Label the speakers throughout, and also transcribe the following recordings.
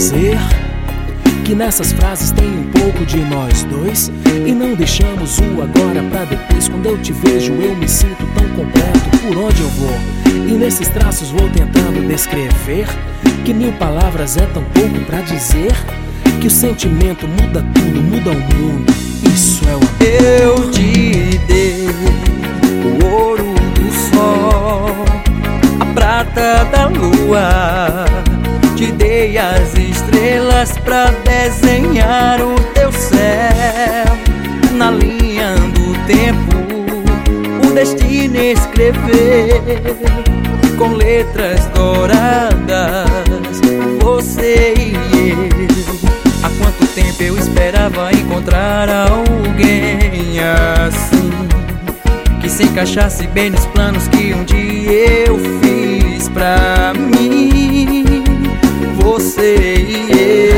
Speaker 1: dizer que nessas frases tem um pouco de nós dois, e não deixamos o agora pra depois. Quando eu te vejo eu me sinto tão completo por onde eu vou, e nesses traços vou tentando descrever que 1000 palavras é tão pouco pra dizer que o sentimento muda tudo, muda o mundo. Isso é o amor.
Speaker 2: Eu te dei o ouro do sol, a prata da lua, te dei as estrelas pra desenhar o teu céu. Na linha do tempo o destino escreveu com letras douradas, você e eu. Há quanto tempo eu esperava encontrar alguém assim, que se encaixasse bem nos planos que um dia eu fiz pra mim. Você e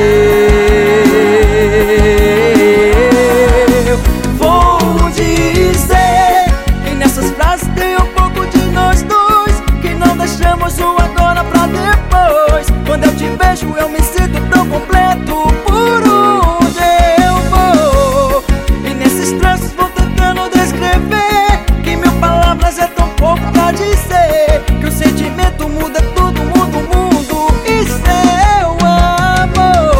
Speaker 2: eu. Vou dizer que nessas frases tem um pouco de nós dois, que não deixamos o agora pra depois. Quando eu te vejo eu me sinto tão completo por onde eu vou, e nesses traços vou tentando descrever que 1000 palavras é tão pouco pra dizer que o sentimento muda tudo, muda o mundo. Isso é o amor.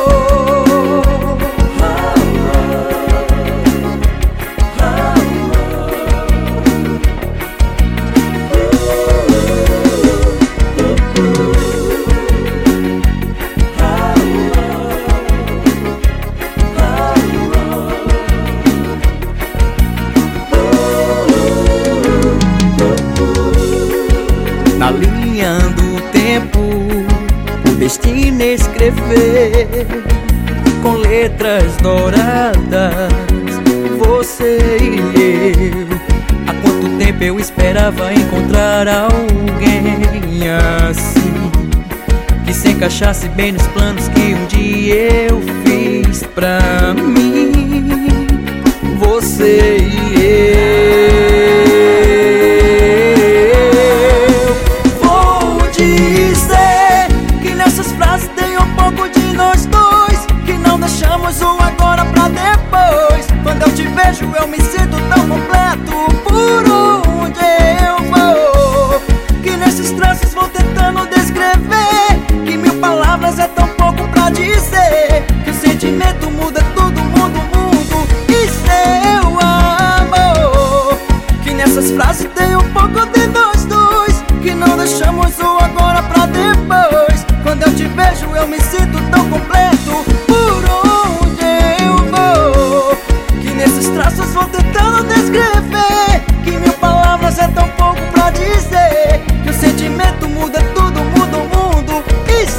Speaker 2: Na linha do tempo o destino escrever com letras douradas, você e eu. Há quanto tempo eu esperava encontrar alguém assim, que se encaixasse bem nos planos que um dia eu fiz pra mim. Você e eu. Vou dizer que nessas frases tem um pouco de nós dois, que não deixamos o agora pra depois. Quando eu te vejo eu me sinto tão completo por onde eu vou, que nesses traços vou tentando descrever que 1000 palavras é tão pouco pra dizer que o sentimento muda tudo, muda o mundo. Isso é o amor. Que nessas frases tem um pouco de nós dois, que não deixamos o agora pra depois. Quando eu te vejo eu me sinto tão completo por onde eu vou, que nesses traços vou tentando descrever que 1000 palavras é tão pouco pra dizer que o sentimento muda tudo, muda o mundo. Isso